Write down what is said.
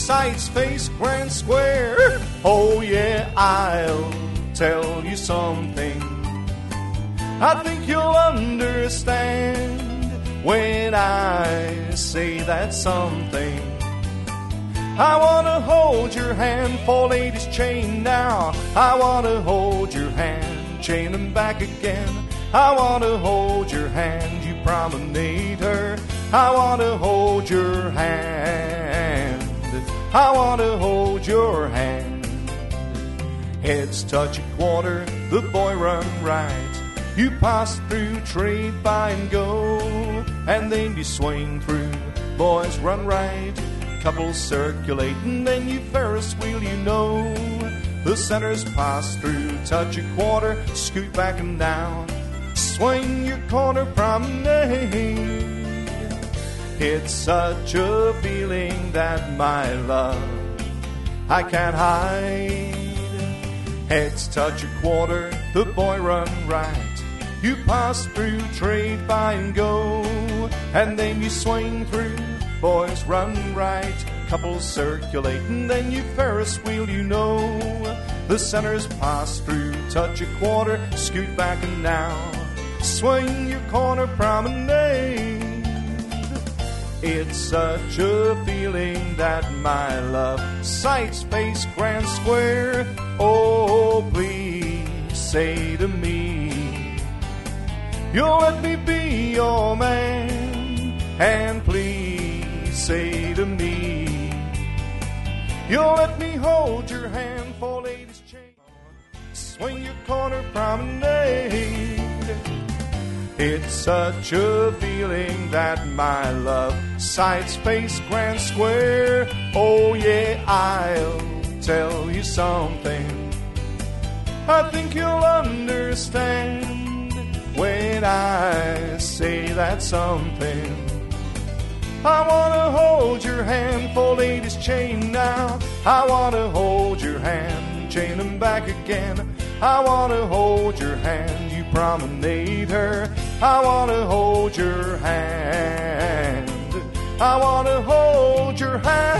Sights, face, grand square. Oh yeah, I'll tell you something. I think you'll understand when I say that something. I wanna hold your hand, four ladies chain now. I wanna hold your hand, chain them back again. I wanna hold your hand, you promenade her. I wanna hold your hand. I wanna hold your hand. Heads touch a quarter, the boy run right. You pass through, trade, buy and go, and then you swing through. Boys run right, couples circulate, and then you Ferris wheel, you know. The centers pass through, touch a quarter, scoot back and down. Swing your corner promenade. It's such a feeling that my love I can't hide. Heads touch a quarter, the boy run right. You pass through, trade, buy and go, and then you swing through. Boys run right, couples circulate, and then you Ferris wheel, you know. The centers pass through, touch a quarter, scoot back and down. Swing your corner promenade. It's such a feeling that my love. Sight, space, grand square. Oh, please say to me, you'll let me be your man. And please say to me, you'll let me hold your hand, four ladies chain. Swing your corner promenade. It's such a feeling that my love. Sight, space, grand square. Oh yeah, I'll tell you something. I think you'll understand when I say that something. I wanna hold your hand, four ladies chain now. I wanna hold your hand, chain them back again. I wanna hold your hand, you promenade her. I wanna hold your hand. I wanna hold your hand.